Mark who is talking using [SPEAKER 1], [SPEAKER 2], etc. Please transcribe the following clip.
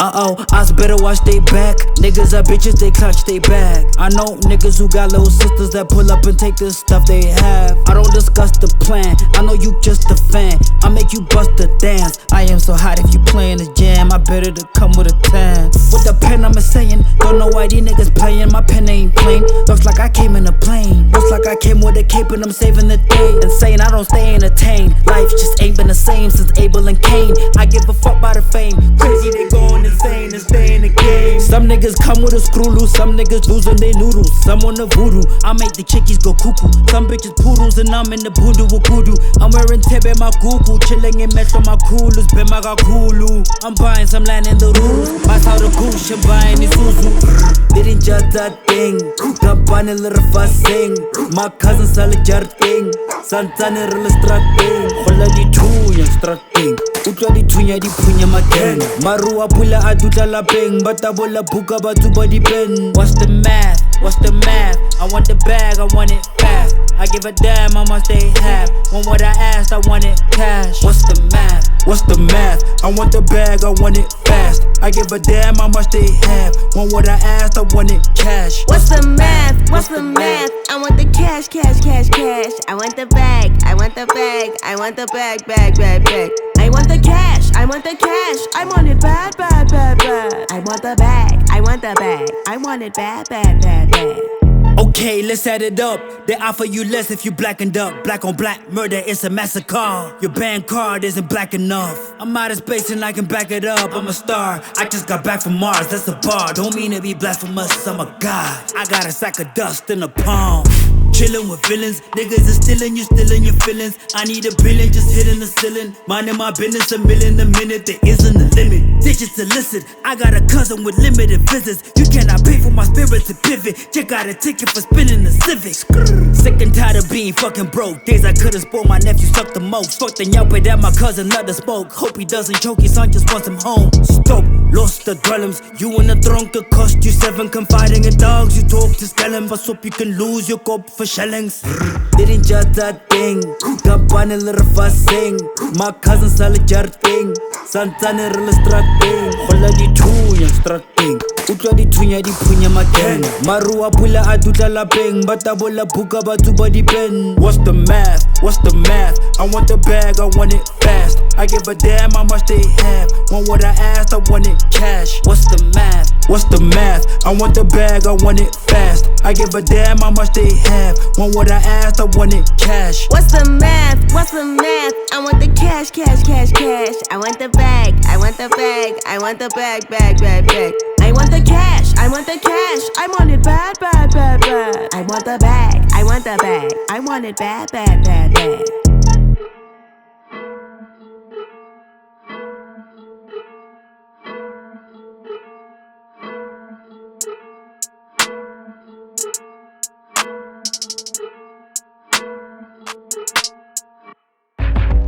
[SPEAKER 1] Us better watch they back. Niggas are bitches, they clutch they bag. I know niggas who got little sisters that pull up and take the stuff they have. I don't discuss the plan, I know you just a fan. I make you bust the dance. I am so hot if you playin' the jam. I better to come with a tan. With the pen I'm saying, don't know why these niggas playin'. My pen ain't plain, looks like I came in a plane. Looks like I came with a cape and I'm saving the day. Insane, I don't stay entertained. Life just ain't been the same since Abel and Cain. I give a fuck by the fame. Crazy, they going insane and stay in the game. Some niggas come with a screw loose, some niggas losing they noodles. Some on the voodoo, I make the chickies go cuckoo. Some bitches poodles and I'm in the voodoo with kudu. I'm wearing tebe my cuckoo, chilling in metro my coolers, bema kakulu. I'm buying some land in the rules, my how the goose, I'm buying the Suzu. Didn't just that thing, kampane little fussing. My cousin sell a jar thing, Santana real strating. Hola di tunya strating, utwa di tunya di punya magen. Marua pula aduta lapeng, batabola buka batu body pen. What's the math? What's the math? I want the bag, I want it fast. I give a damn how much they have. Want what I asked, I want it cash. What's the math? What's the math? I want the bag, I want it fast. I give a damn how much they have. Want what I asked, I want it cash.
[SPEAKER 2] What's the math? What's the math? I want the cash, cash, cash, cash. I want the bag, I want the bag, I want the bag, bag, bag, bag. I want the cash, I want the cash. I want it bad, bad, bad, bad. I want the bag, I want the bag. I want it bad, bad, bad, bad.
[SPEAKER 1] Okay, let's add it up. They offer you less if you blackened up. Black on black murder, it's a massacre. Your bank card isn't black enough. I'm out of space and I can back it up. I'm a star, I just got back from Mars, that's a bar. Don't mean to be blasphemous, I'm a god. I got a sack of dust in a palm. Chillin' with villains, niggas is stealing, you stealing your feelings. I need a billion, just hitting the ceiling. Minding my business, a million a minute, there isn't a limit. Digits illicit, I got a cousin with limited visits. You cannot pay for my spirit to pivot. Check out a ticket for spinning the Civic. Sick and tired of being fucking broke. Days I could've spoiled my nephew, sucked the most. Fuck the yelp that my cousin let the smoke. Hope he doesn't choke, his son just wants him home. Stop, lost the dwellings. You in the throne could cost you 7. Confiding in dogs, you talk to skellin'. But hope you can lose your cop for shellings. Didn't just that thing, kampane little fussing. My cousin sell a jar thing, Santana real strating. Hola di tunya strating, utwa di tunya di punya magen. Marua pula aduta lapeng, batabola buka batu body pen. What's the math? What's the math? I want the bag, I want it fast. I give a damn how much they have. Want what I asked, I want it cash. What's the math? What's the math? I want the bag, I want it fast. I give a damn how much they have. Want what I asked, I want it cash.
[SPEAKER 2] What's the math? What's the math? I want the cash, cash, cash, cash. I want the bag, I want the bag, I want the bag, bag, bag, bag. I want the cash, I want the cash. I want it bad, bad, bad, bad. I want the bag, I want the bag. I want it bad, bad, bad, bad.